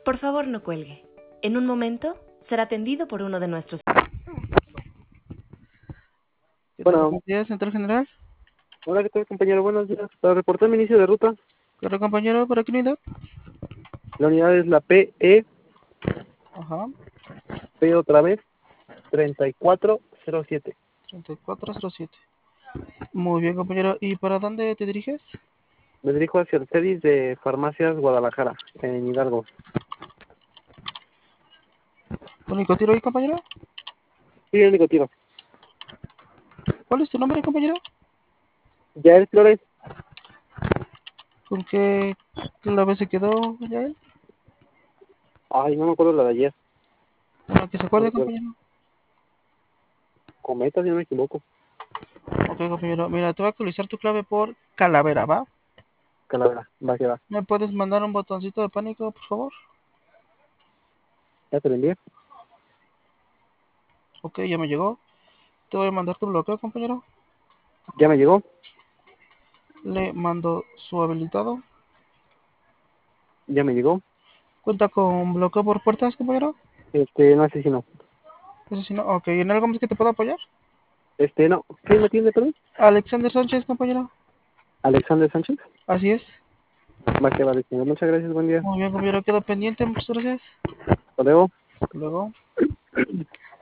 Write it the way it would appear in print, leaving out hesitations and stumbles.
Por favor, no cuelgue. En un momento será atendido por uno de nuestros... ¿Qué tal? Bueno, Buenos días, Central General. hola, ¿qué tal, compañero? Buenos días. Para reportar mi inicio de ruta, Claro, compañero, ¿para qué unidad? la unidad es la PE, Ajá, P otra vez, 3407. 3407. Muy bien, compañero. ¿Y para dónde te diriges? Me dirijo hacia el CEDIS de Farmacias Guadalajara, en Hidalgo. ¿Único tiro ahí, compañero? Sí, el único tiro. ¿Cuál es tu nombre, compañero? Yael Flores, ¿Con qué clave se quedó, Yael? ay, no me acuerdo la de ayer. Bueno, que se No acuerde, recuerdo. compañero. Cometa, si no me equivoco. Ok, compañero. Mira, te voy a actualizar tu clave por calavera, ¿va? Calavera, va que va. ¿Me puedes mandar un botoncito de pánico, por favor? Ya te lo envié. Ok, ya me llegó. Te voy a mandar tu bloqueo, compañero. Ya me llegó. Le mando su habilitado. Ya me llegó. ¿Cuenta con bloqueo por puertas, compañero? No sé si no. Eso sí, no. Ok, ¿en algo más que te pueda apoyar? No. ¿Quién me atiende, perdón? Alexander Sánchez, compañero. Alexander Sánchez. Así es. Va que va, señor. Muchas gracias, buen día. Muy bien, compañero. Quedo pendiente. Muchas gracias. Hasta luego. Hasta luego.